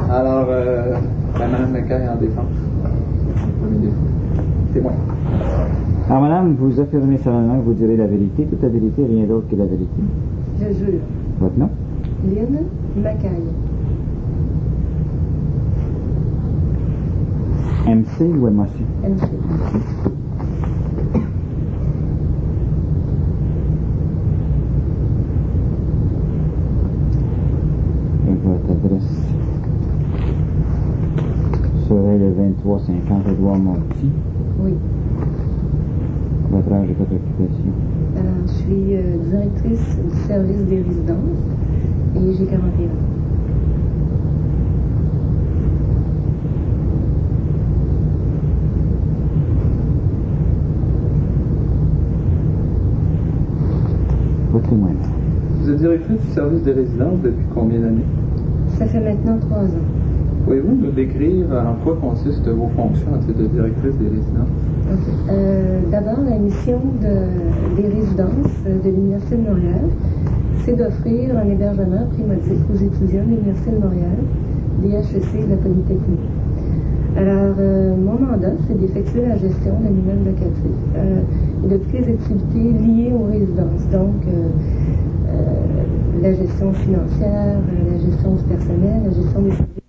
Alors, Mme Mackay en défense. Témoin. Alors, madame, vous affirmez solennellement que vous direz la vérité, toute la vérité, rien d'autre que la vérité. Je jure. Votre nom? Lynn Mackay. MC ou MAC? MC. Et votre adresse serait le 2350 Édouard Monti. Oui. Votre âge et votre occupation? Alors, je suis directrice du service des résidences et j'ai 41 ans. Votre témoin. Vous êtes directrice du service des résidences depuis combien d'années? Ça fait maintenant 3 ans. Pouvez-vous nous décrire en quoi consistent vos fonctions à titre de directrice des résidences? Okay. D'abord, la mission des résidences de l'Université de Montréal, c'est d'offrir un hébergement primodique aux étudiants de l'Université de Montréal, des HEC et de la Polytechnique. Alors, mon mandat, c'est d'effectuer la gestion de l'immeuble locatif et de toutes les activités liées aux résidences. Donc, la gestion financière, la gestion du personnel, la gestion des services